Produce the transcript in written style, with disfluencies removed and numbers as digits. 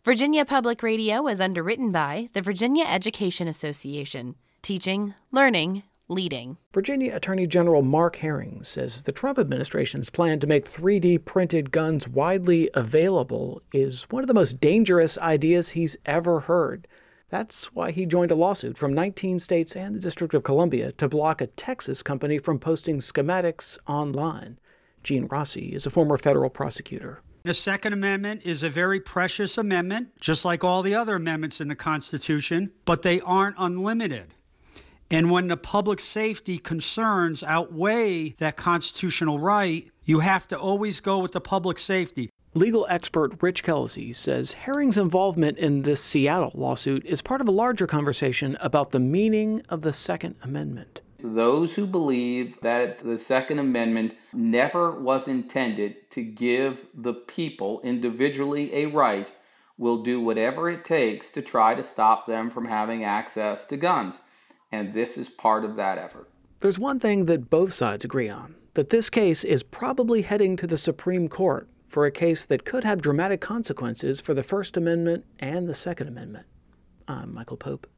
Virginia Public Radio is underwritten by the Virginia Education Association. Teaching, learning, leading. Virginia Attorney General Mark Herring says the Trump administration's plan to make 3D printed guns widely available is one of the most dangerous ideas he's ever heard. That's why he joined a lawsuit from 19 states and the District of Columbia to block a Texas company from posting schematics online. Gene Rossi is a former federal prosecutor. The Second Amendment is a very precious amendment, just like all the other amendments in the Constitution, but they aren't unlimited. And when the public safety concerns outweigh that constitutional right, you have to always go with the public safety. Legal expert Rich Kelsey says Herring's involvement in this Seattle lawsuit is part of a larger conversation about the meaning of the Second Amendment. Those who believe that the Second Amendment never was intended to give the people individually a right will do whatever it takes to try to stop them from having access to guns. And this is part of that effort. There's one thing that both sides agree on, that this case is probably heading to the Supreme Court for a case that could have dramatic consequences for the First Amendment and the Second Amendment. I'm Michael Pope.